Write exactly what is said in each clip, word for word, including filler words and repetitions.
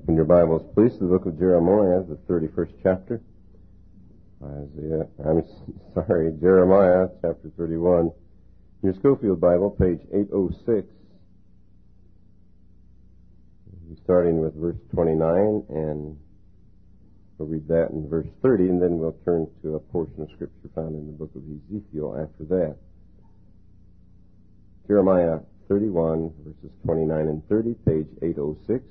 Open your Bibles, please, to the book of Jeremiah, the thirty-first chapter. Isaiah, I'm sorry, Jeremiah, chapter thirty-one. Your Schofield Bible, page eight oh six. Starting with verse twenty-nine, and we'll read that in verse thirty, and then we'll turn to a portion of Scripture found in the book of Ezekiel after that. Jeremiah thirty-one, verses twenty-nine and thirty, page eight oh six.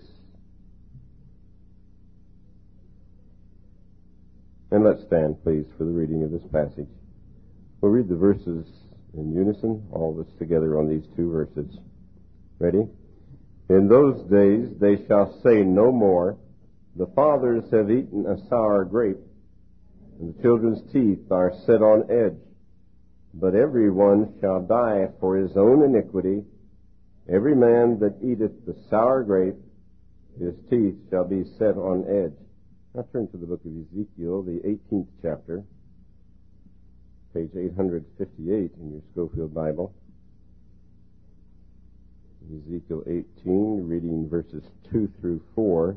And let's stand, please, for the reading of this passage. We'll read the verses in unison, all of us together on these two verses. Ready? In those days they shall say no more, the fathers have eaten a sour grape, and the children's teeth are set on edge. But every one shall die for his own iniquity. Every man that eateth the sour grape, his teeth shall be set on edge. Now turn to the book of Ezekiel, the eighteenth chapter, page eight fifty-eight in your Schofield Bible. Ezekiel eighteen, reading verses two through four.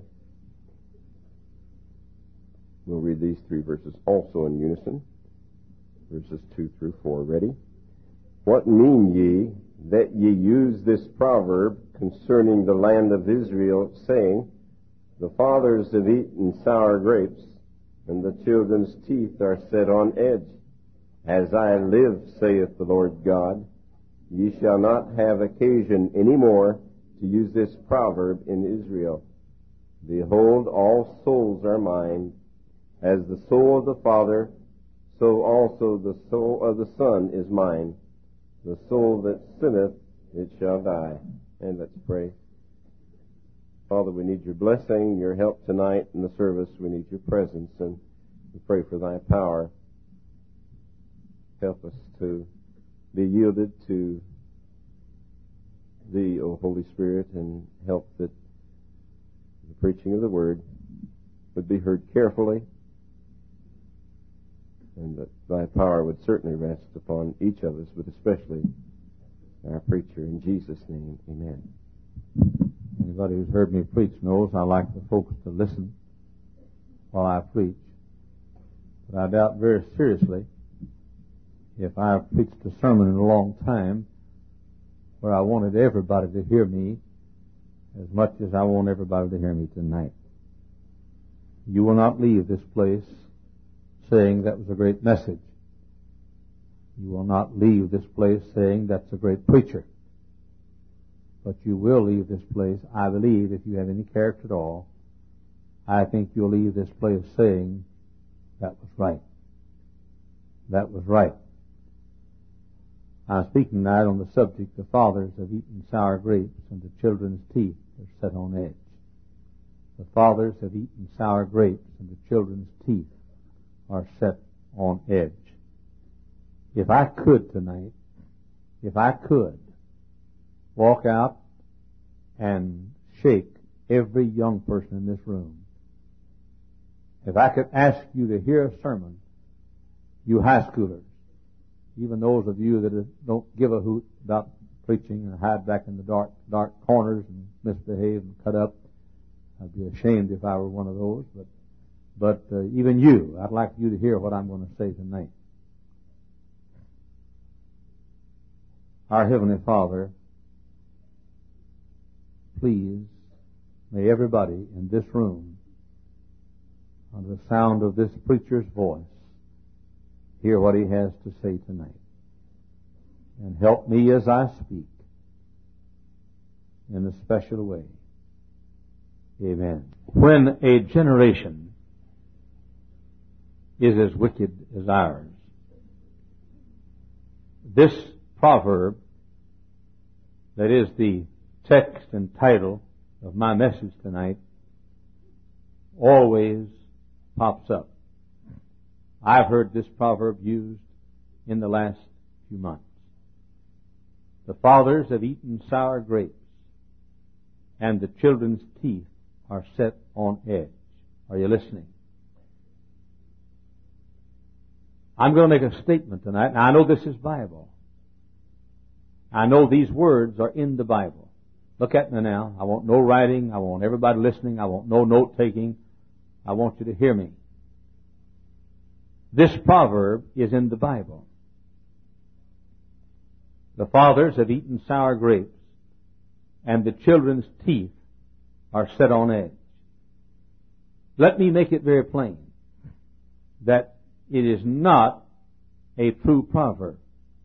We'll read these three verses also in unison. Verses two through four. Ready? What mean ye that ye use this proverb concerning the land of Israel, saying, the fathers have eaten sour grapes, and the children's teeth are set on edge? As I live, saith the Lord God, ye shall not have occasion any more to use this proverb in Israel. Behold, all souls are mine. As the soul of the Father, so also the soul of the Son is mine. The soul that sinneth, it shall die. And let's pray. Father, we need your blessing, your help tonight in the service. We need your presence, and we pray for thy power. Help us to be yielded to thee, O Holy Spirit, and help that the preaching of the word would be heard carefully, and that thy power would certainly rest upon each of us, but especially our preacher. In Jesus' name, amen. Anybody who's heard me preach knows I like the folks to listen while I preach. But I doubt very seriously if I've preached a sermon in a long time where I wanted everybody to hear me as much as I want everybody to hear me tonight. You will not leave this place saying that was a great message. You will not leave this place saying that's a great preacher. But you will leave this place, I believe, if you have any character at all, I think you'll leave this place saying that was right. That was right. I'm speaking tonight on the subject, the fathers have eaten sour grapes, and the children's teeth are set on edge. The fathers have eaten sour grapes, and the children's teeth are set on edge. If I could tonight, if I could, walk out and shake every young person in this room, if I could ask you to hear a sermon, you high schoolers, even those of you that don't give a hoot about preaching and hide back in the dark, dark corners and misbehave and cut up, I'd be ashamed if I were one of those, but but uh, even you, I'd like you to hear what I'm going to say tonight. Our Heavenly Father, please, may everybody in this room, under the sound of this preacher's voice, hear what he has to say tonight. And help me as I speak in a special way. Amen. When a generation is as wicked as ours, this proverb that is the text and title of my message tonight always pops up. I've heard this proverb used in the last few months. The fathers have eaten sour grapes, and the children's teeth are set on edge. Are you listening? I'm going to make a statement tonight. Now, I know this is Bible. I know these words are in the Bible. Look at me now. I want no writing. I want everybody listening. I want no note-taking. I want you to hear me. This proverb is in the Bible. The fathers have eaten sour grapes, and the children's teeth are set on edge. Let me make it very plain that it is not a true proverb.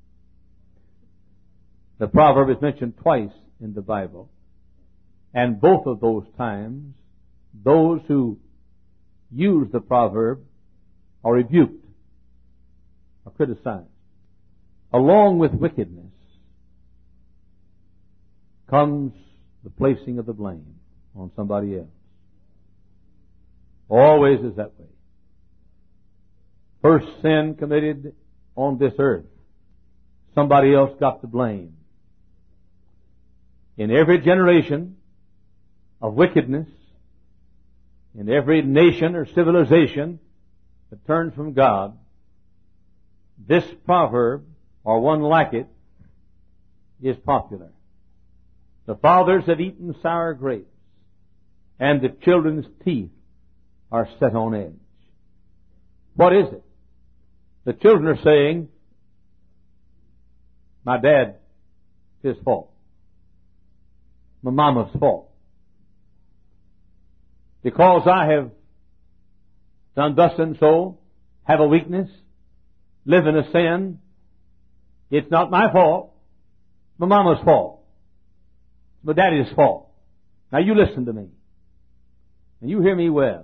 The proverb is mentioned twice in the Bible, and both of those times, those who use the proverb are rebuked or criticized. Along with wickedness comes the placing of the blame on somebody else. Always is that way. First sin committed on this earth, somebody else got the blame. In every generation of wickedness, in every nation or civilization that turns from God, this proverb, or one like it, is popular. The fathers have eaten sour grapes, and the children's teeth are set on edge. What is it? The children are saying, my dad, it's his fault. My mama's fault. Because I have done thus and so, have a weakness, live in a sin, it's not my fault, my mama's fault, it's my daddy's fault. Now you listen to me, and you hear me well.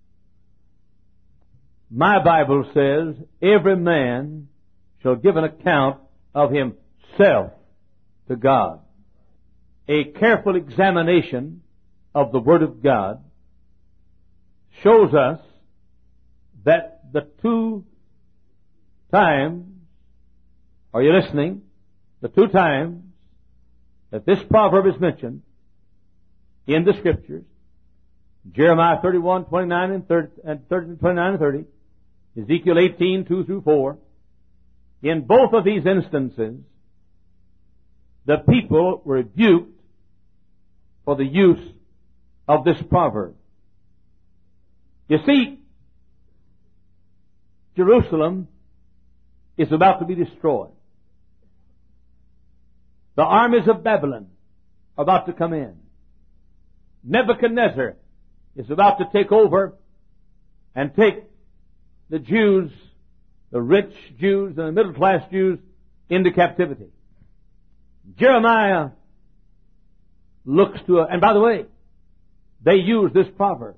My Bible says, every man shall give an account of himself to God. A careful examination of the Word of God shows us that the two times, are you listening? The two times that this proverb is mentioned in the Scriptures, Jeremiah thirty-one, twenty-nine and thirty, and thirty, twenty-nine and thirty, Ezekiel eighteen, two through four, in both of these instances, the people were rebuked for the use of this proverb. You see, Jerusalem is about to be destroyed. The armies of Babylon are about to come in. Nebuchadnezzar is about to take over and take the Jews, the rich Jews and the middle class Jews, into captivity. Jeremiah looks to a, and by the way, they use this proverb.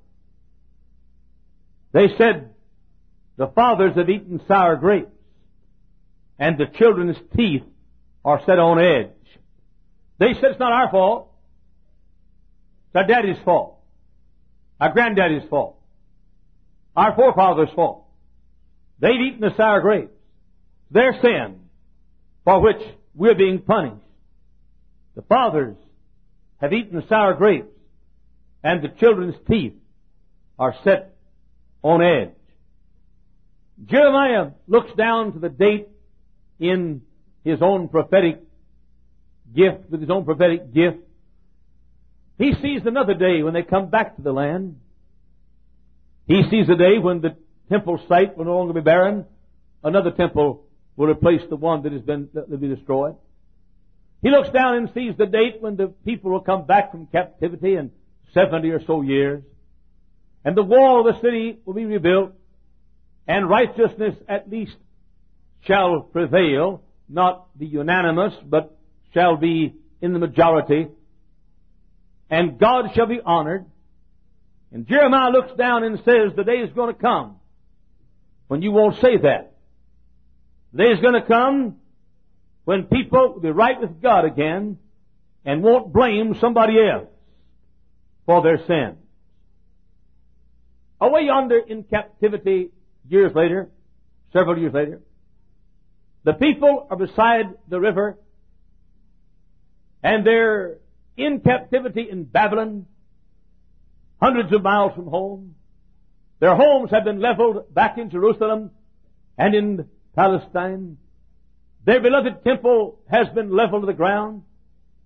They said, the fathers have eaten sour grapes, and the children's teeth are set on edge. They said it's not our fault. It's our daddy's fault. Our granddaddy's fault. Our forefathers' fault. They've eaten the sour grapes. Their sin, for which we're being punished. The fathers have eaten the sour grapes, and the children's teeth are set on edge. Jeremiah looks down to the date in his own prophetic gift, with his own prophetic gift. He sees another day when they come back to the land. He sees a day when the temple site will no longer be barren. Another temple will replace the one that has been, that will be destroyed. He looks down and sees the date when the people will come back from captivity in seventy or so years. And the wall of the city will be rebuilt, and righteousness at least shall prevail, not be unanimous, but shall be in the majority, and God shall be honored. And Jeremiah looks down and says, the day is going to come when you won't say that. The day is going to come when people will be right with God again and won't blame somebody else for their sin. Away yonder in captivity years later, several years later, the people are beside the river, and they're in captivity in Babylon, hundreds of miles from home. Their homes have been leveled back in Jerusalem and in Palestine. Their beloved temple has been leveled to the ground.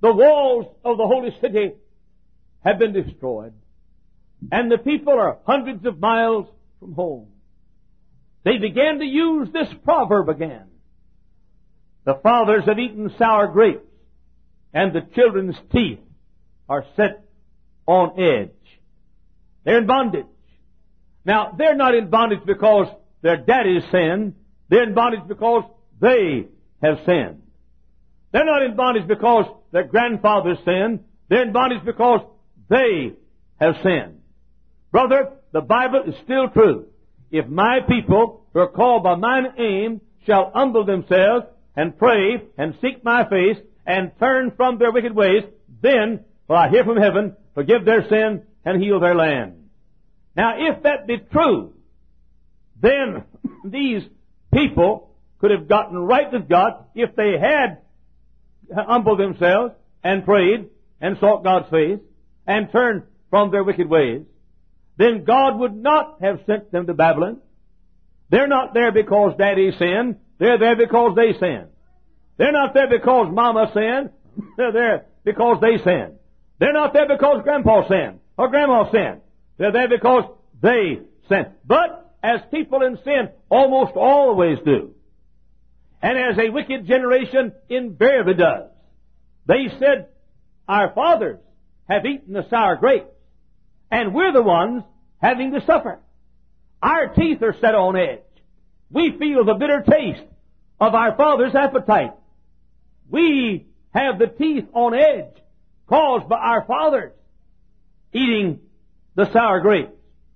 the walls of the holy city have been destroyed, and the people are hundreds of miles from home, they began to use this proverb again. The fathers have eaten sour grapes, and the children's teeth are set on edge. They're in bondage. Now, they're not in bondage because their daddies sinned. They're in bondage because they have sinned. They're not in bondage because their grandfathers sinned. They're in bondage because they have sinned. Brother, the Bible is still true. If my people who are called by mine name shall humble themselves and pray and seek my face and turn from their wicked ways, then will I hear from heaven, forgive their sin, and heal their land. Now, if that be true, then these people could have gotten right with God if they had humbled themselves and prayed and sought God's face and turned from their wicked ways. Then God would not have sent them to Babylon. They're not there because Daddy sinned. They're there because they sinned. They're not there because Mama sinned. They're there because they sinned. They're not there because Grandpa sinned or Grandma sinned. They're there because they sinned. But as people in sin almost always do, and as a wicked generation invariably does, they said, our fathers have eaten the sour grapes, and we're the ones having to suffer. Our teeth are set on edge. We feel the bitter taste of our father's appetite. We have the teeth on edge caused by our fathers eating the sour grapes.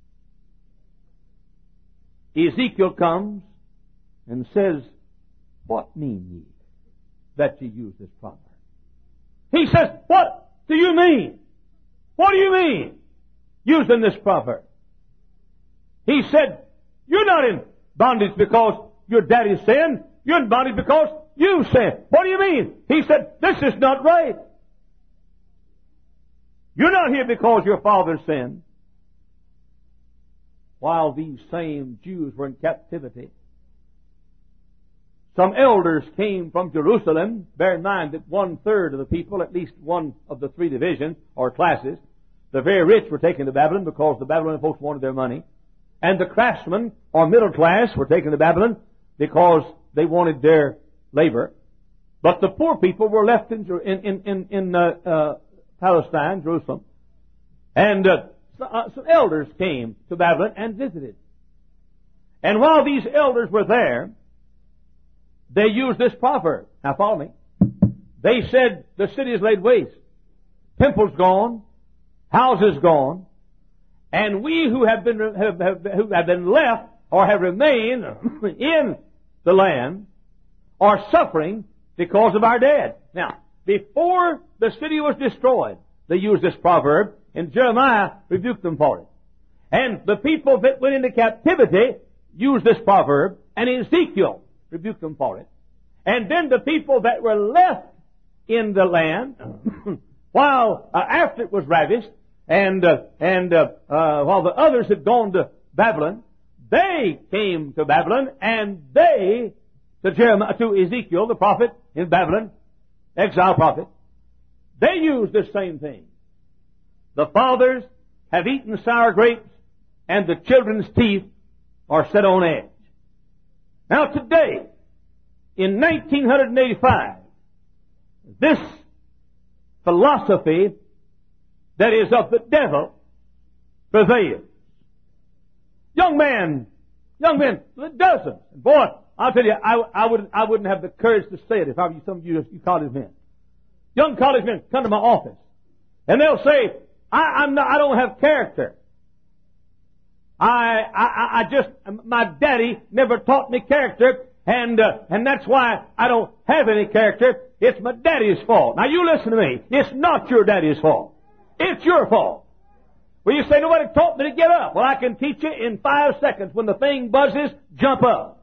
Ezekiel comes and says, what mean ye that ye use this proverb? He says, what do you mean? What do you mean using this proverb? He said, you're not in bondage because your daddy sinned. You're in bondage because you sinned. What do you mean? He said, this is not right. You're not here because your father sinned. While these same Jews were in captivity, some elders came from Jerusalem. Bear in mind that one-third of the people, at least one of the three divisions or classes, the very rich were taken to Babylon because the Babylonian folks wanted their money. And the craftsmen, or middle class, were taken to Babylon because they wanted their labor. But the poor people were left in in in, in uh, uh, Palestine, Jerusalem. And uh, uh, some elders came to Babylon and visited. And while these elders were there, they used this proverb. Now follow me. They said, the city is laid waste. Temples gone. Houses gone. And we who have been, have, have, who have been left or have remained in the land are suffering because of our dead. Now, before the city was destroyed, they used this proverb, and Jeremiah rebuked them for it. And the people that went into captivity used this proverb, and Ezekiel rebuked them for it. And then the people that were left in the land, while uh, after it was ravished, and uh, and uh, uh, while the others had gone to Babylon, they came to Babylon, and they to Jeremiah, to Ezekiel, the prophet in Babylon, exile prophet, they used the same thing. The fathers have eaten sour grapes, and the children's teeth are set on edge. Now today, in nineteen eighty-five, this philosophy that is of the devil prevails. Young man, young men, dozens. Boy, I'll tell you, I, I wouldn't, I wouldn't have the courage to say it if I were some of you, you college men. Young college men come to my office, and they'll say, I, I'm not, I don't have character. I, I, I just, my daddy never taught me character, and, uh, and that's why I don't have any character. It's my daddy's fault. Now you listen to me. It's not your daddy's fault. It's your fault. Well, you say, nobody taught me to get up. Well, I can teach you in five seconds. When the thing buzzes, jump up.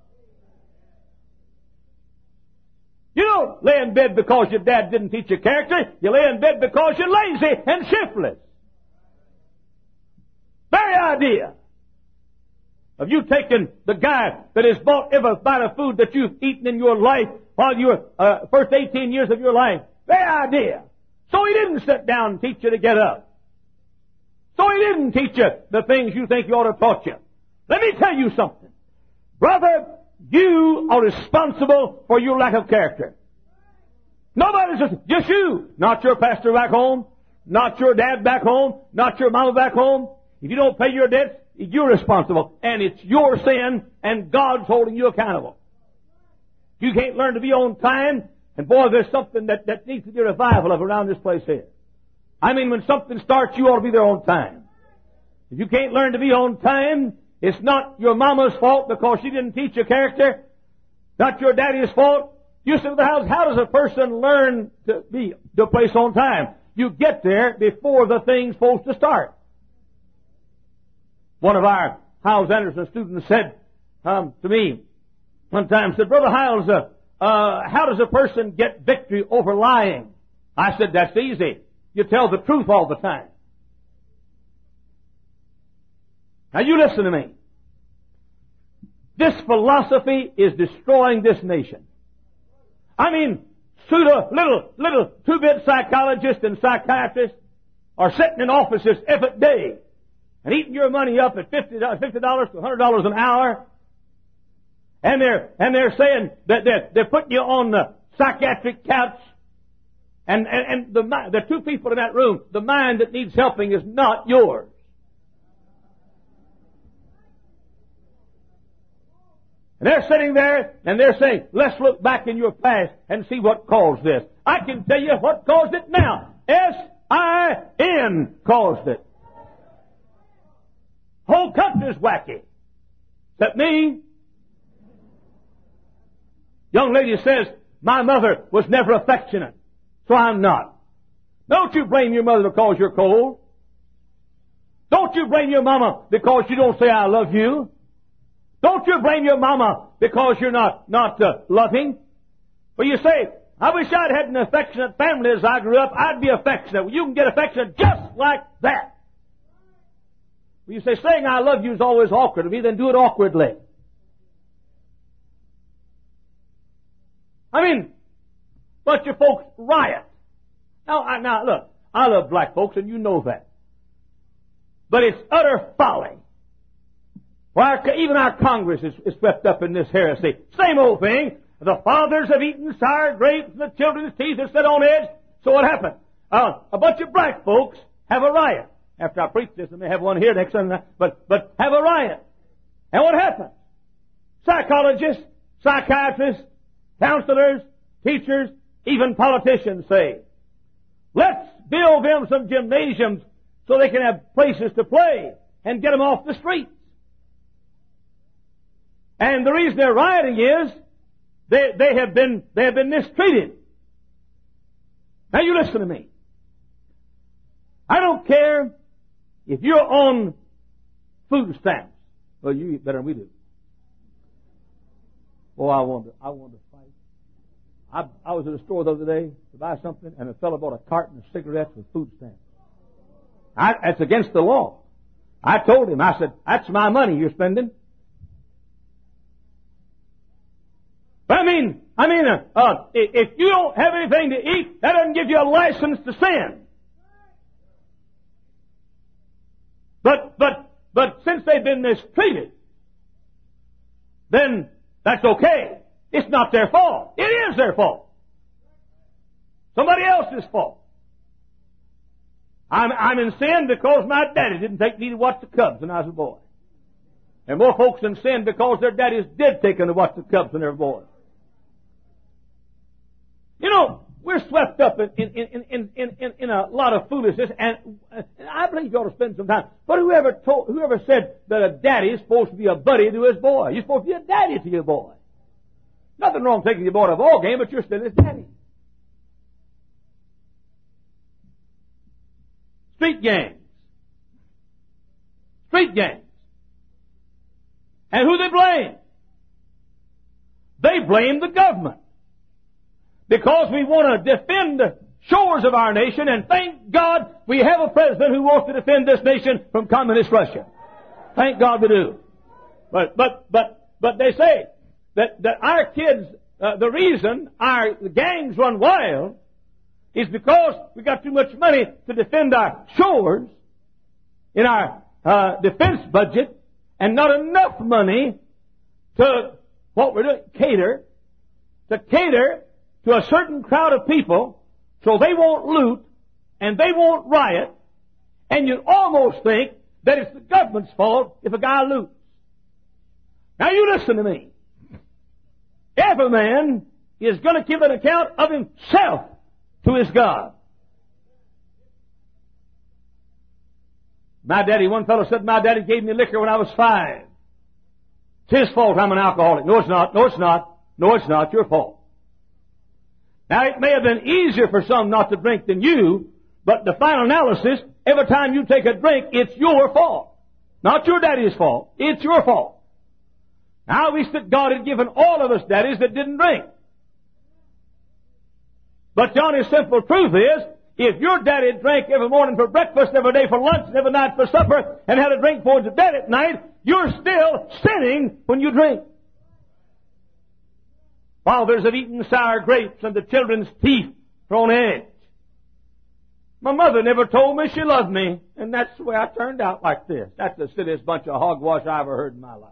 You don't lay in bed because your dad didn't teach you character. You lay in bed because you're lazy and shiftless. Very idea of you taking the guy that has bought every bite of food that you've eaten in your life while you were uh, first eighteen years of your life. Very idea So He didn't sit down and teach you to get up. So He didn't teach you the things you think He ought to have taught you. Let me tell you something. Brother, you are responsible for your lack of character. Nobody's just, just you. Not your pastor back home. Not your dad back home. Not your mama back home. If you don't pay your debts, you're responsible. And it's your sin, and God's holding you accountable. You can't learn to be on time, and boy, there's something that, that needs to be a revival of around this place here. I mean, when something starts, you ought to be there on time. If you can't learn to be on time, it's not your mama's fault because she didn't teach you character. Not your daddy's fault. You say to the house, how does a person learn to be to a place on time? You get there before the thing's supposed to start. One of our Hyles Anderson students said um, to me one time, said, Brother Hyles, uh, uh, how does a person get victory over lying? I said, that's easy. You tell the truth all the time. Now you listen to me. This philosophy is destroying this nation. I mean, pseudo, little, little two-bit psychologists and psychiatrists are sitting in offices every day and eating your money up at fifty dollars to one hundred dollars an hour. And they're, and they're saying that they're, they're putting you on the psychiatric couch. And, and, and the, the two people in that room, the mind that needs helping is not yours. And they're sitting there and they're saying, let's look back in your past and see what caused this. I can tell you what caused it now. S I N caused it. Whole country's wacky. Except me. Young lady says, my mother was never affectionate, so I'm not. Don't you blame your mother because you're cold. Don't you blame your mama because you don't say I love you. Don't you blame your mama because you're not, not uh, loving. Well, you say, I wish I'd had an affectionate family as I grew up. I'd be affectionate. Well, you can get affectionate just like that. Well, you say, saying I love you is always awkward to me, then do it awkwardly. I mean, bunch of folks riot. Now, I, now, look, I love black folks, and you know that. But it's utter folly. Well, our, even our Congress is, is swept up in this heresy. Same old thing. The fathers have eaten sour grapes, and the children's teeth are set on edge. So what happened? Uh, a bunch of black folks have a riot. After I preach this, I may have one here next Sunday, but, but have a riot. And what happened? Psychologists, psychiatrists, counselors, teachers, even politicians say, let's build them some gymnasiums so they can have places to play and get them off the streets. And the reason they're rioting is they, they have been, they have been mistreated. Now you listen to me. I don't care if you're on food stamps. Well, you eat better than we do. Oh, I want to, I want to fight. I, I was at a store the other day to buy something, and a fellow bought a carton of cigarettes with food stamps. I, that's against the law. I told him, I said, that's my money you're spending. But I mean, I mean, uh, uh, if you don't have anything to eat, that doesn't give you a license to sin. But, but, but since they've been mistreated, then that's okay. It's not their fault. It is their fault. Somebody else's fault. I'm, I'm in sin because my daddy didn't take me to watch the Cubs when I was a boy. And more folks in sin because their daddies did take them to watch the Cubs when they were boys. You know, we're swept up in, in, in, in, in, in a lot of foolishness, and, and I believe you ought to spend some time. But whoever told, whoever said that a daddy is supposed to be a buddy to his boy? You're supposed to be a daddy to your boy. Nothing wrong taking your boy to a ball game, but you're still his daddy. Street gangs. Street gangs. And who they blame? They blame the government. Because we want to defend the shores of our nation, and thank God we have a president who wants to defend this nation from communist Russia. Thank God we do. But, but, but, but they say that, that our kids, uh, the reason our gangs run wild is because we got too much money to defend our shores in our uh, defense budget and not enough money to what we're doing, cater, to cater to a certain crowd of people so they won't loot and they won't riot, and you almost think that it's the government's fault if a guy loots. Now you listen to me. Every man is going to give an account of himself to his God. My daddy, one fellow said, my daddy gave me liquor when I was five. It's his fault I'm an alcoholic. No, it's not. No, it's not. No, it's not your fault. Now, it may have been easier for some not to drink than you, but the final analysis, every time you take a drink, it's your fault. Not your daddy's fault. It's your fault. Now, I wish that God had given all of us daddies that didn't drink. But the honest simple truth is, if your daddy drank every morning for breakfast, every day for lunch, and every night for supper, and had a drink before to bed at night, you're still sinning when you drink. Fathers have eaten sour grapes, and the children's teeth are on edge. My mother never told me she loved me, and that's the way I turned out like this. That's the silliest bunch of hogwash I ever heard in my life.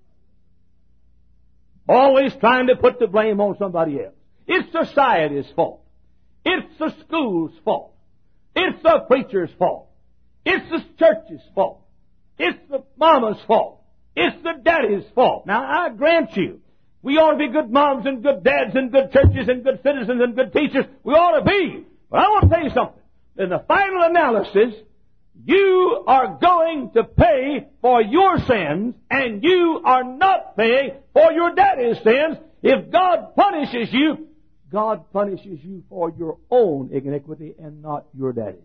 Always trying to put the blame on somebody else. It's society's fault. It's the school's fault. It's the preacher's fault. It's the church's fault. It's the mama's fault. It's the daddy's fault. Now, I grant you, we ought to be good moms and good dads and good churches and good citizens and good teachers. We ought to be. But I want to tell you something. In the final analysis, you are going to pay for your sins, and you are not paying for your daddy's sins. If God punishes you, God punishes you for your own iniquity and not your daddy's.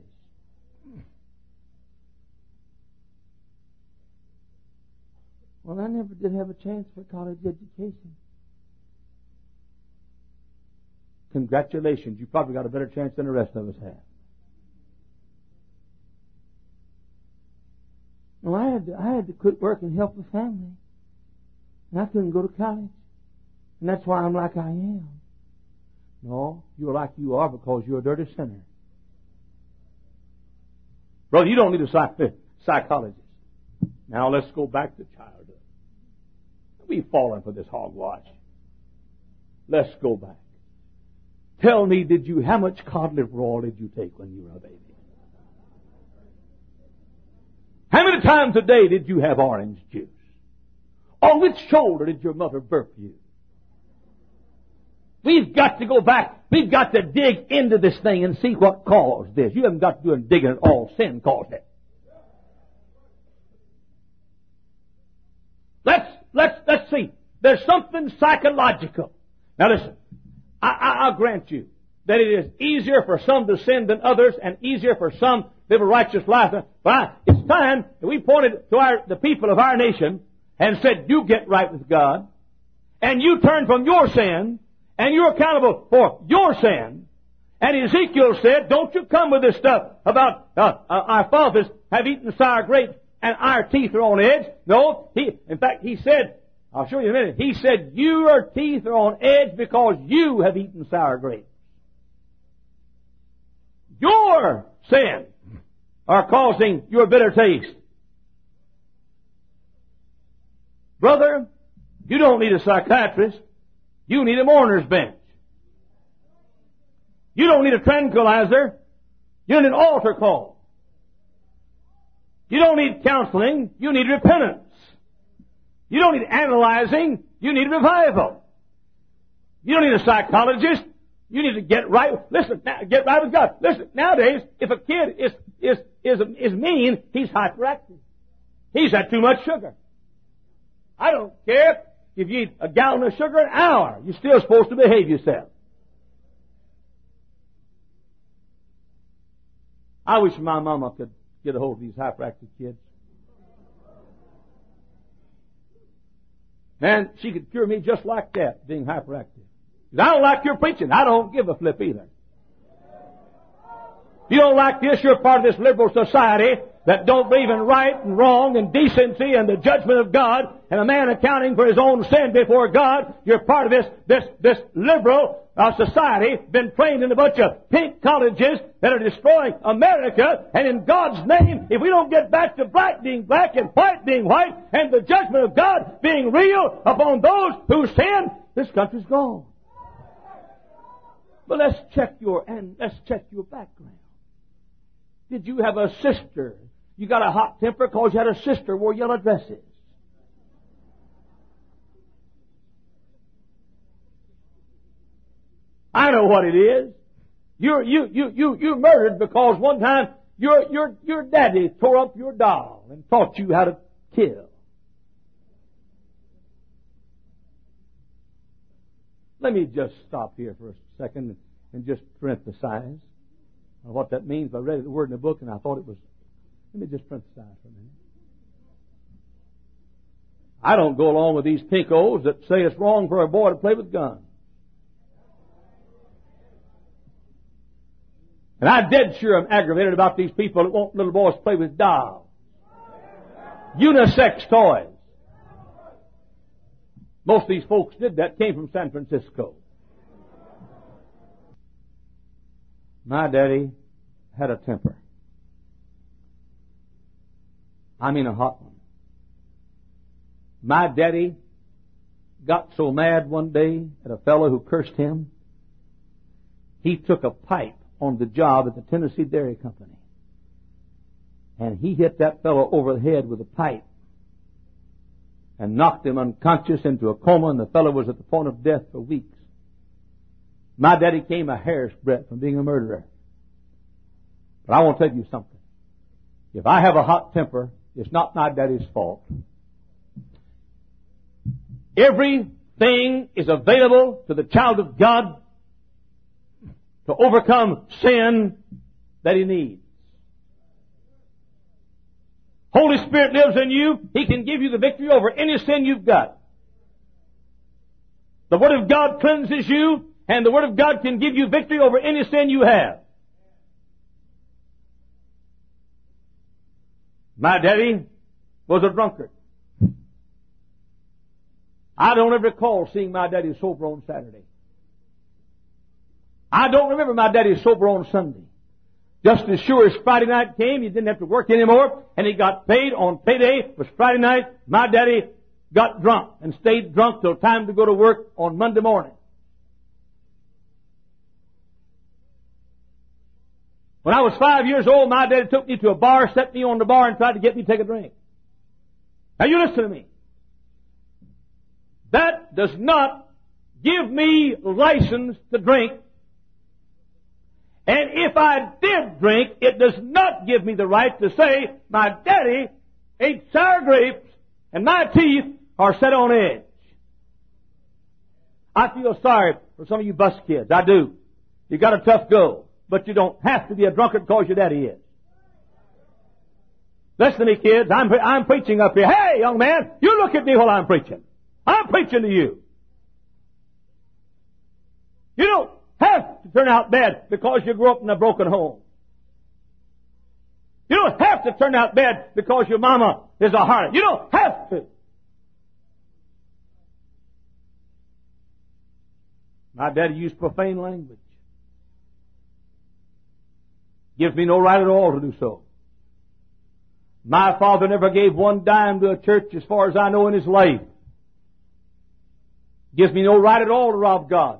Well, I never did have a chance for college education. Congratulations, you probably got a better chance than the rest of us have. Well, I had to, I had to quit work and help the family. And I couldn't go to college. And that's why I'm like I am. No, you're like you are because you're a dirty sinner. Brother, you don't need a psych- psychologist. Now let's go back to childhood. We've fallen for this hogwash. Let's go back. Tell me, did you, how much cod liver oil did you take when you were a baby? How many times a day did you have orange juice? On which shoulder did your mother burp you? We've got to go back. We've got to dig into this thing and see what caused this. You haven't got to do any digging at all. Sin caused it. Let's, let's, let's see. There's something psychological. Now listen, I, I, I'll grant you that it is easier for some to sin than others and easier for some to live a righteous life. But I, it's time that we pointed to our, the people of our nation and said, you get right with God and you turn from your sin and you're accountable for your sin. And Ezekiel said, don't you come with this stuff about uh, uh, our fathers have eaten sour grapes and our teeth are on edge. No, he, in fact, he said, I'll show you in a minute, he said, your teeth are on edge because you have eaten sour grapes. Your sin are causing your bitter taste. Brother, you don't need a psychiatrist. You need a mourner's bench. You don't need a tranquilizer. You need an altar call. You don't need counseling. You need repentance. You don't need analyzing. You need revival. You don't need a psychologist. You need to get right. Listen, get right with God. Listen, nowadays, if a kid is is is is mean, he's hyperactive. He's had too much sugar. I don't care if you eat a gallon of sugar an hour. You're still supposed to behave yourself. I wish my mama could get a hold of these hyperactive kids. Man, she could cure me just like that, being hyperactive. I don't like your preaching. I don't give a flip either. If you don't like this, you're part of this liberal society that don't believe in right and wrong and decency and the judgment of God and a man accounting for his own sin before God. You're part of this, this, this liberal our society been trained in a bunch of pink colleges that are destroying America, and in God's name, if we don't get back to black being black and white being white, and the judgment of God being real upon those who sin, this country's gone. But let's check your and let's check your background. Did you have a sister? You got a hot temper because you had a sister who wore yellow dresses. I know what it is. You're, you, you, you, you murdered because one time your, your, your daddy tore up your doll and taught you how to kill. Let me just stop here for a second and just parenthesize what that means. I read the word in the book and I thought it was, let me just parenthesize for a minute. I don't go along with these pinkos that say it's wrong for a boy to play with guns. And I'm dead sure I'm aggravated about these people that want little boys to play with dolls. Unisex toys. Most of these folks did that, came from San Francisco. My daddy had a temper. I mean a hot one. My daddy got so mad one day at a fellow who cursed him, he took a pipe on the job at the Tennessee Dairy Company. And he hit that fellow over the head with a pipe and knocked him unconscious into a coma, and the fellow was at the point of death for weeks. My daddy came a hair's breadth from being a murderer. But I want to tell you something. If I have a hot temper, it's not my daddy's fault. Everything is available to the child of God to overcome sin that he needs. Holy Spirit lives in you. He can give you the victory over any sin you've got. The Word of God cleanses you, and the Word of God can give you victory over any sin you have. My daddy was a drunkard. I don't ever recall seeing my daddy sober on Saturday. I don't remember my daddy sober on Sunday. Just as sure as Friday night came, he didn't have to work anymore, and he got paid on payday. It was Friday night. My daddy got drunk and stayed drunk till time to go to work on Monday morning. When I was five years old, my daddy took me to a bar, set me on the bar, and tried to get me to take a drink. Now you listen to me. That does not give me license to drink. And if I did drink, it does not give me the right to say, my daddy ate sour grapes and my teeth are set on edge. I feel sorry for some of you bus kids. I do. You got a tough go. But you don't have to be a drunkard because your daddy is. Listen to me, kids. I'm, I'm preaching up here. Hey, young man, you look at me while I'm preaching. I'm preaching to you. You don't have to turn out bad because you grew up in a broken home. You don't have to turn out bad because your mama is a harlot. You don't have to. My daddy used profane language. Gives me no right at all to do so. My father never gave one dime to a church as far as I know in his life. Gives me no right at all to rob God.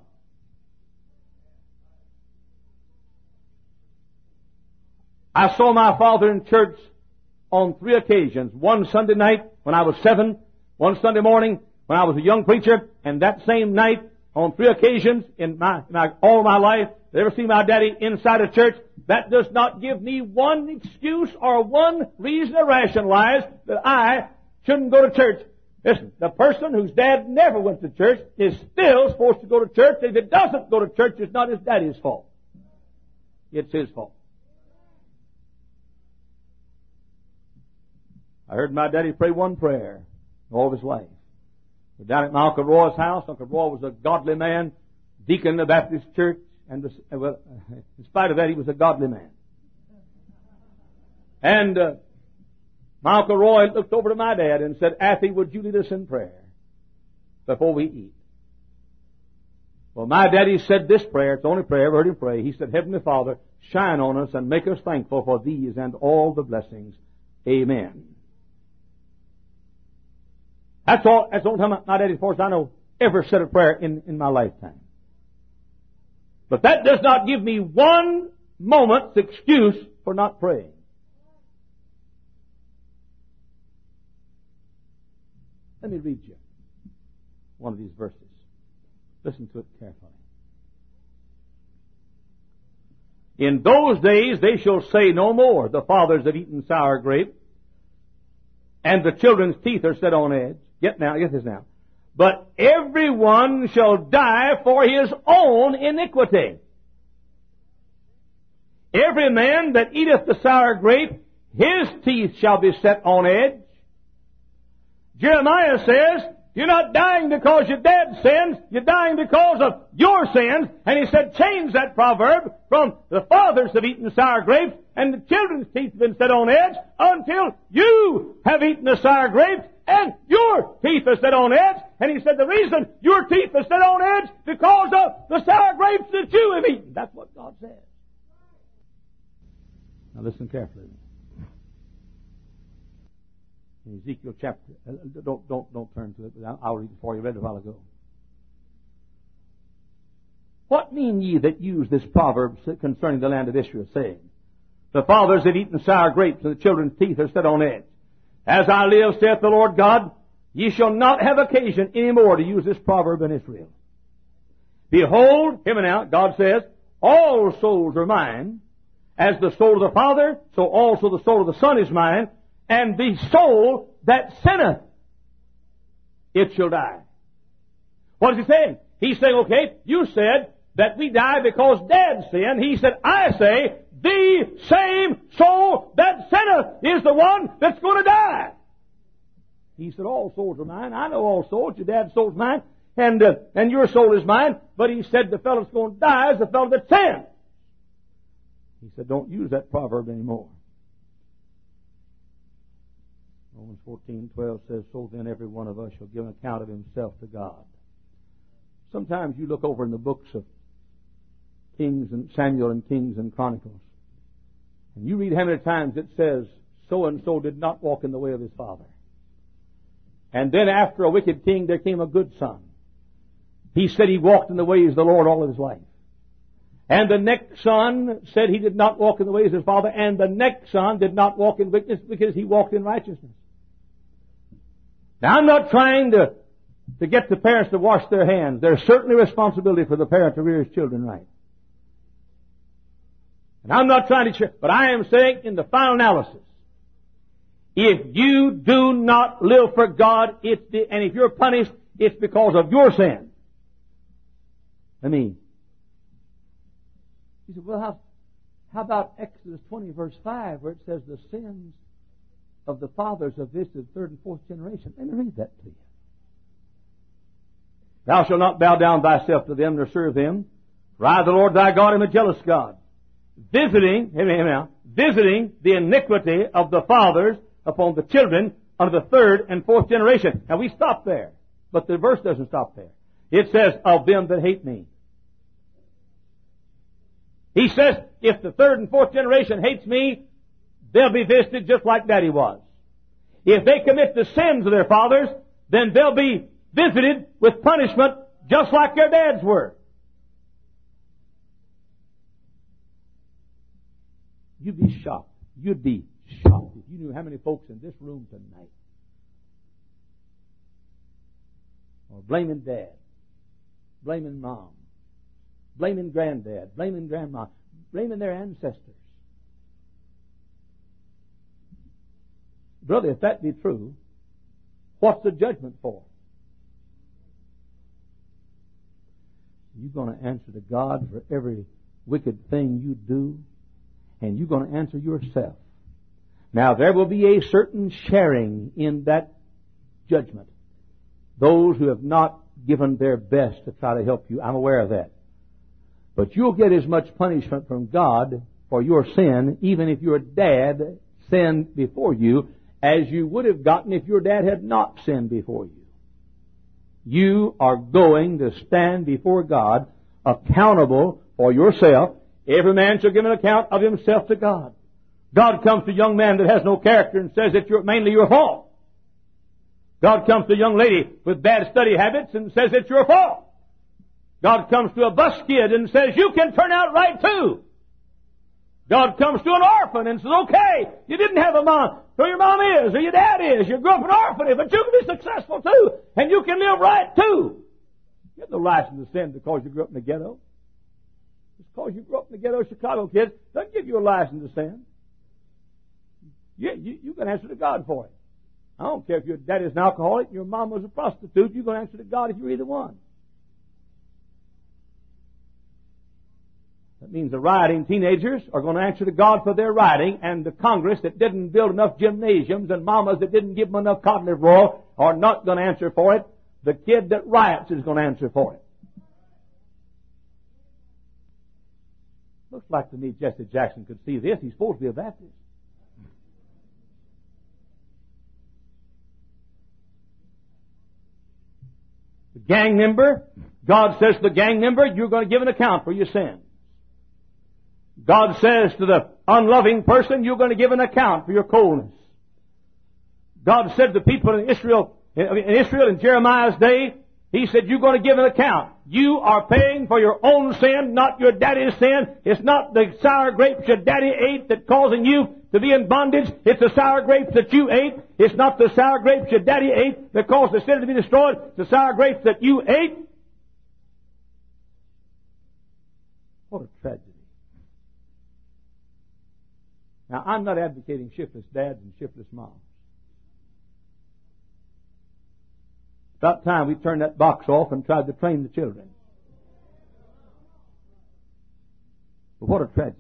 I saw my father in church on three occasions. One Sunday night when I was seven, one Sunday morning when I was a young preacher, and that same night on three occasions in my, in my all my life, I ever see my daddy inside a church. That does not give me one excuse or one reason to rationalize that I shouldn't go to church. Listen, the person whose dad never went to church is still supposed to go to church. If it doesn't go to church, it's not his daddy's fault. It's his fault. I heard my daddy pray one prayer all of his life. We're down at my Uncle Roy's house. Uncle Roy was a godly man, deacon in the Baptist church, and was, well, in spite of that, he was a godly man. And uh, my Uncle Roy looked over to my dad and said, "Athie, would you lead us in prayer before we eat?" Well, my daddy said this prayer. It's the only prayer I ever heard him pray. He said, Heavenly Father, shine on us and make us thankful for these and all the blessings. Amen. That's all, that's the only time my daddy, as far as I know, ever said a prayer in, in my lifetime. But that does not give me one moment's excuse for not praying. Let me read you one of these verses. Listen to it carefully. In those days they shall say no more, the fathers have eaten sour grape, and the children's teeth are set on edge. Get now, get this now. But everyone shall die for his own iniquity. Every man that eateth the sour grape, his teeth shall be set on edge. Jeremiah says, you're not dying because your dad sins, you're dying because of your sins. And he said, change that proverb from the fathers have eaten sour grapes and the children's teeth have been set on edge until you have eaten the sour grapes and your teeth are set on edge. And he said, the reason your teeth are set on edge because of the sour grapes that you have eaten. That's what God says. Now listen carefully. In Ezekiel chapter, uh, don't, don't, don't turn to it, but I'll read it for you. I read it a while ago. What mean ye that use this proverb concerning the land of Israel, saying, the fathers have eaten sour grapes, and the children's teeth are set on edge? As I live, saith the Lord God, ye shall not have occasion any more to use this proverb in Israel. Behold, hear me now, God says, all souls are mine. As the soul of the Father, so also the soul of the Son is mine. And the soul that sinneth, it shall die. What is he saying? He's saying, okay, you said that we die because Dad sinned. He said, I say, the same soul that sinneth is the one that's going to die. He said, all souls are mine. I know all souls. Your dad's soul is mine. And, uh, and your soul is mine. But he said the fellow that's going to die is the fellow that sinned. He said, don't use that proverb anymore. Romans fourteen twelve says, so then every one of us shall give an account of himself to God. Sometimes you look over in the books of Kings and Samuel and Kings and Chronicles, and you read how many times it says, so-and-so did not walk in the way of his father. And then after a wicked king, there came a good son. He said he walked in the ways of the Lord all of his life. And the next son said he did not walk in the ways of his father, and the next son did not walk in wickedness because he walked in righteousness. Now, I'm not trying to, to get the parents to wash their hands. There's certainly responsibility for the parent to rear his children right. And I'm not trying to, but I am saying in the final analysis, if you do not live for God, it's the, and if you're punished, it's because of your sin. I mean, he said, well, how, how about Exodus twenty, verse five, where it says the sins of the fathers of this is third and fourth generation? Let me read that to you. Thou shalt not bow down thyself to them nor serve them. For I, the Lord thy God, am a jealous God, visiting, hear me now, visiting the iniquity of the fathers upon the children unto the third and fourth generation. Now we stop there, but the verse doesn't stop there. It says, of them that hate me. He says, if the third and fourth generation hates me, they'll be visited just like Daddy was. If they commit the sins of their fathers, then they'll be visited with punishment just like their dads were. You'd be shocked. You'd be shocked if you knew how many folks in this room tonight are blaming Dad, blaming Mom, blaming Granddad, blaming Grandma, blaming their ancestors. Brother, if that be true, what's the judgment for? You're going to answer to God for every wicked thing you do, and you're going to answer yourself. Now, there will be a certain sharing in that judgment. Those who have not given their best to try to help you, I'm aware of that. But you'll get as much punishment from God for your sin, even if your dad sinned before you, as you would have gotten if your dad had not sinned before you. You are going to stand before God accountable for yourself. Every man shall give an account of himself to God. God comes to a young man that has no character and says it's your, mainly your fault. God comes to a young lady with bad study habits and says it's your fault. God comes to a bus kid and says you can turn out right too. God comes to an orphan and says, okay, you didn't have a mom, so your mom is, or your dad is, you grew up in an orphanage, but you can be successful too, and you can live right too. You have no license to sin because you grew up in the ghetto. Just because you grew up in the ghetto, Chicago kids, doesn't give you a license to sin. You, you, you can answer to God for it. I don't care if your daddy's an alcoholic and your mom was a prostitute, you're going to answer to God if you're either one. That means the rioting teenagers are going to answer to God for their rioting, and the Congress that didn't build enough gymnasiums and mamas that didn't give them enough cotton liver oil are not going to answer for it. The kid that riots is going to answer for it. Looks like to me Jesse Jackson could see this. He's supposed to be a Baptist. The gang member, God says to the gang member, you're going to give an account for your sins. God says to the unloving person, you're going to give an account for your coldness. God said to the people in Israel, in Israel in Jeremiah's day, He said, you're going to give an account. You are paying for your own sin, not your daddy's sin. It's not the sour grapes your daddy ate that's causing you to be in bondage. It's the sour grapes that you ate. It's not the sour grapes your daddy ate that caused the sin to be destroyed. It's the sour grapes that you ate. What a tragedy. Now, I'm not advocating shiftless dads and shiftless moms. It's about time we turned that box off and tried to train the children. But what a tragedy.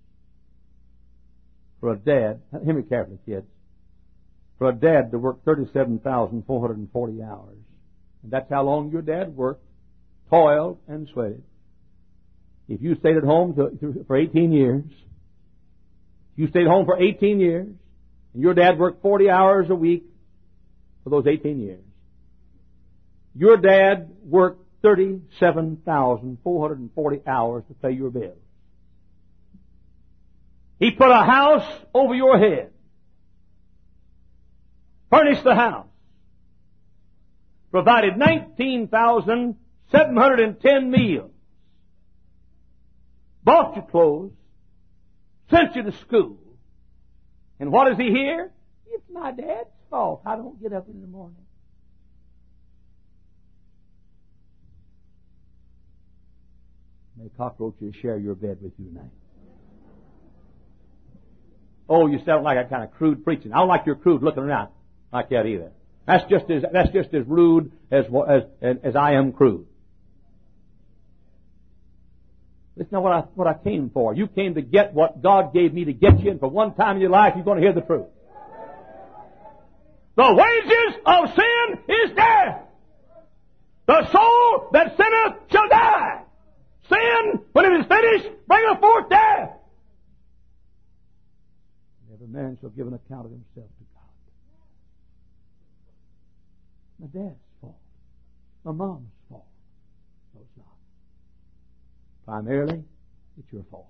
For a dad, hear me carefully, kids. For a dad to work thirty-seven thousand four hundred forty hours. And that's how long your dad worked, toiled, and sweated. If you stayed at home to, for eighteen years, you stayed home for eighteen years, and your dad worked forty hours a week for those eighteen years. Your dad worked thirty-seven thousand four hundred forty hours to pay your bills. He put a house over your head, furnished the house, provided nineteen thousand seven hundred ten meals, bought you clothes, sent you to school. And what does he hear? It's my dad's fault. I don't get up in the morning. May cockroaches share your bed with you tonight. Oh, you sound like that kind of crude preaching. I don't like your crude looking around like that either. That's just as that's just as rude as as as I am crude. Listen to what I what I came for. You came to get what God gave me to get you, and for one time in your life, you're going to hear the truth. The wages of sin is death. The soul that sinneth shall die. Sin, when it is finished, bringeth forth death. And every man shall give an account of himself to God. My dad's fault. My mom's fault. No, it's not. Primarily, it's your fault.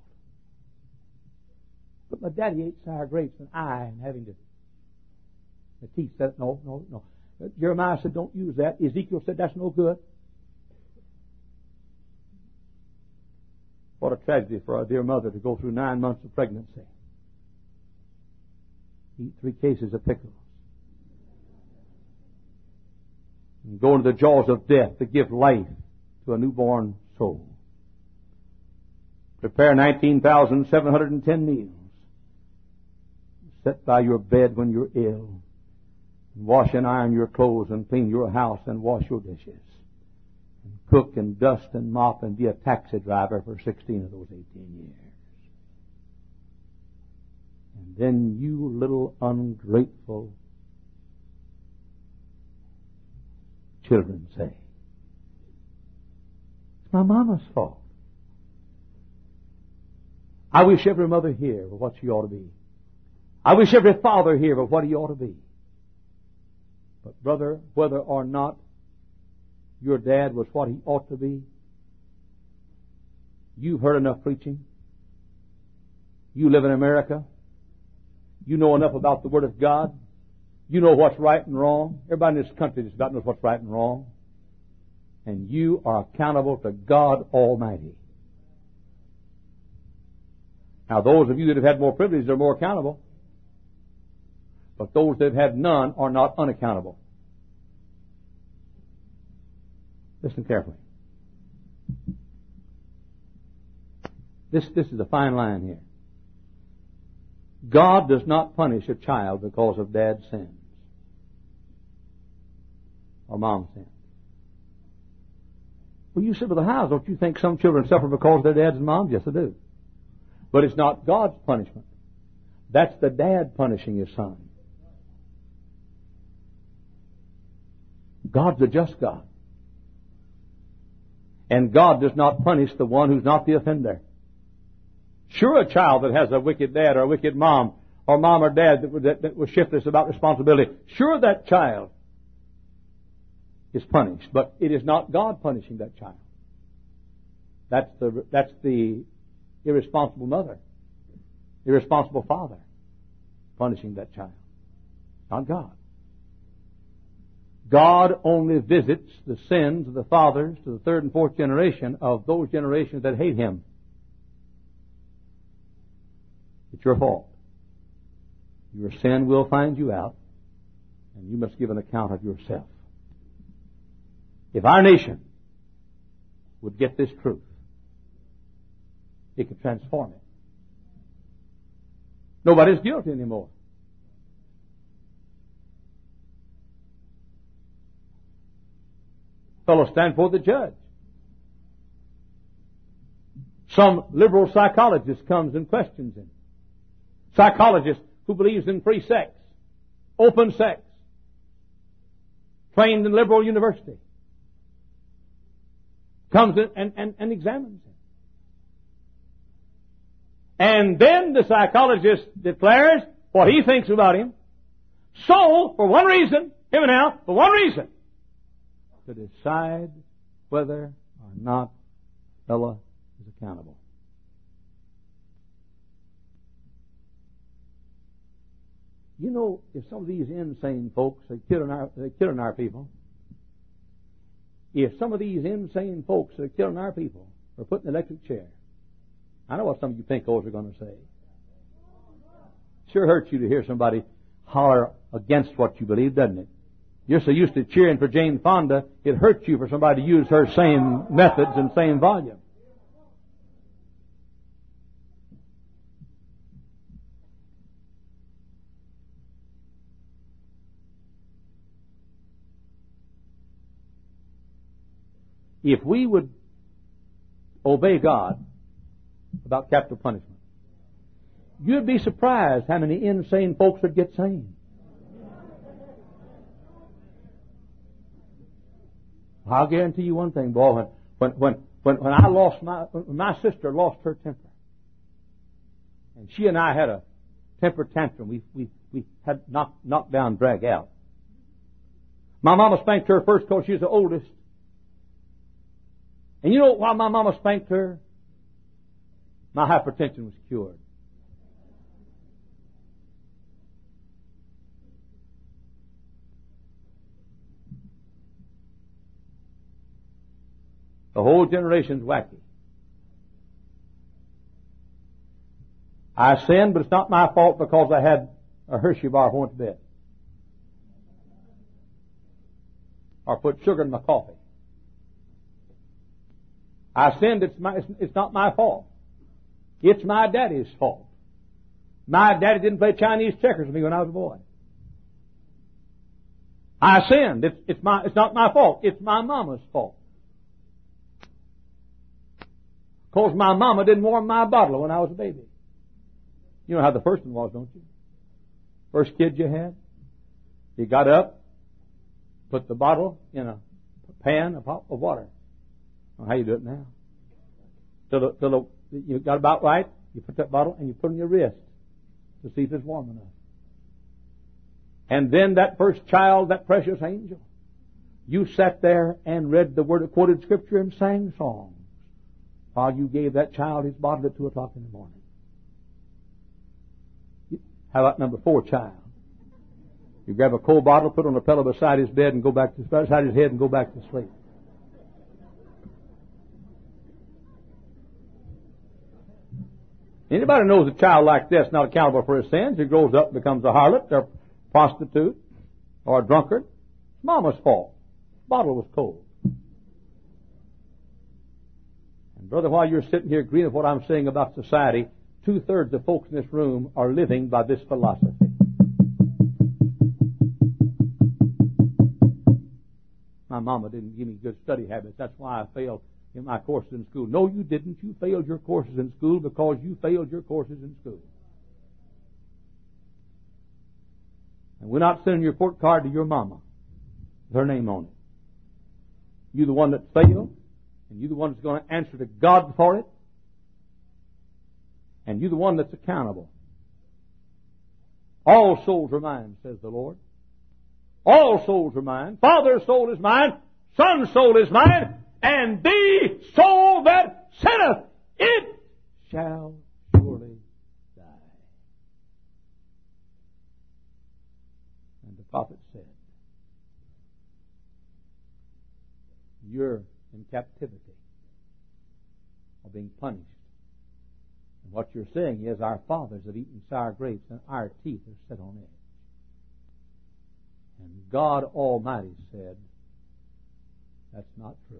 But my daddy ate sour grapes, and I am having to. The teeth said, no, no, no. Jeremiah said, don't use that. Ezekiel said, that's no good. What a tragedy for a dear mother to go through nine months of pregnancy. Eat three cases of pickles. And go into the jaws of death to give life to a newborn soul. Prepare nineteen thousand seven hundred ten meals. Sit by your bed when you're ill. Wash and iron your clothes and clean your house and wash your dishes. And cook and dust and mop and be a taxi driver for sixteen of those eighteen years. And then you little ungrateful children say, it's my mama's fault. I wish every mother here were what she ought to be. I wish every father here were what he ought to be. But brother, whether or not your dad was what he ought to be? You've heard enough preaching. You live in America. You know enough about the Word of God. You know what's right and wrong. Everybody in this country just about knows what's right and wrong. And you are accountable to God Almighty. Now, those of you that have had more privilege are more accountable. But those that have had none are not unaccountable. Listen carefully. This, this is a fine line here. God does not punish a child because of dad's sins or mom's sins. Well, you sit with the house. Don't you think some children suffer because of their dads and moms? Yes, they do. But it's not God's punishment. That's the dad punishing his son. God's a just God. And God does not punish the one who's not the offender. Sure, a child that has a wicked dad or a wicked mom, or mom or dad that, that, that was shiftless about responsibility, sure, that child is punished, but it is not God punishing that child. That's the, that's the irresponsible mother, irresponsible father punishing that child, not God. God only visits the sins of the fathers to the third and fourth generation of those generations that hate Him. It's your fault. Your sin will find you out, and you must give an account of yourself. If our nation would get this truth, it could transform it. Nobody's guilty anymore. Fellow stand for the judge. Some liberal psychologist comes and questions him. Psychologist who believes in free sex, open sex, trained in liberal university, comes in and, and, and examines him. And then the psychologist declares what he thinks about him. So, for one reason, hear me now, for one reason, to decide whether or not fella is accountable. You know, if some of these insane folks are killing our, they're killing our people, if some of these insane folks that are killing our people are put in the electric chair, I know what some of you pinkos are going to say. Sure hurts you to hear somebody holler against what you believe, doesn't it? You're so used to cheering for Jane Fonda, it hurts you for somebody to use her same methods and same volume. If we would obey God about capital punishment, you'd be surprised how many insane folks would get sane. I'll guarantee you one thing, boy. When when when when I lost my when my sister lost her temper, and she and I had a temper tantrum, we we we had knocked knocked down, drag out. My mama spanked her first because she was the oldest. And you know why my mama spanked her? My hypertension was cured. The whole generation's wacky. I sinned, but it's not my fault because I had a Hershey bar when I went to bed. Or put sugar in my coffee. I sinned, it's, my, it's, it's not my fault. It's my daddy's fault. My daddy didn't play Chinese checkers with me when I was a boy. I sinned. It's, it's, my, it's not my fault. It's my mama's fault. Because my mama didn't warm my bottle when I was a baby. You know how the first one was, don't you? First kid you had. You got up, put the bottle in a pan, a pot of water. Well, how you do it now? Till the, till the, you got about right, you put that bottle and you put it on your wrist to see if it's warm enough. And then that first child, that precious angel, You sat there and read the word, quoted Scripture, and sang songs while you gave that child his bottle at two o'clock in the morning. How about number four, child? You grab a cold bottle, put it on a pillow beside his bed, and go back to beside his head and go back to sleep. Anybody knows a child like this not accountable for his sins, he grows up and becomes a harlot or a prostitute or a drunkard. It's Mama's fault. The bottle was cold. And brother, while you're sitting here agreeing with what I'm saying about society, two-thirds of folks in this room are living by this philosophy. My mama didn't give me good study habits. That's why I failed in my courses in school. No, you didn't. You failed your courses in school because you failed your courses in school. And we're not sending your report card to your mama with her name on it. You the one that failed, and you the one that's going to answer to God for it, and you the one that's accountable. All souls are mine, says the Lord. All souls are mine. Father's soul is mine. Son's soul is mine. And the soul that sinneth, it shall surely die. And the prophet said, you're in captivity or being punished. And what you're saying is our fathers have eaten sour grapes and our teeth are set on edge. And God Almighty said, that's not true.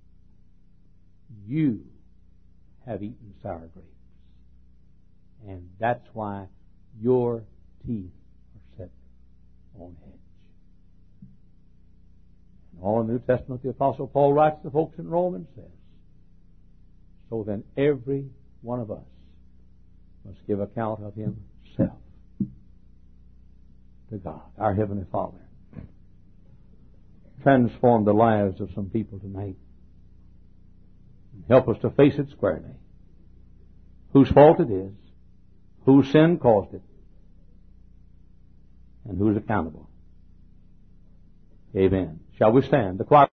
You have eaten sour grapes. And that's why your teeth are set on edge. And all in the New Testament, the Apostle Paul writes to folks in Romans says, so then every one of us must give account of himself to God, our Heavenly Father. Transform the lives of some people tonight. Help us to face it squarely. Whose fault it is, whose sin caused it, and who's accountable. Amen. Shall we stand? The choir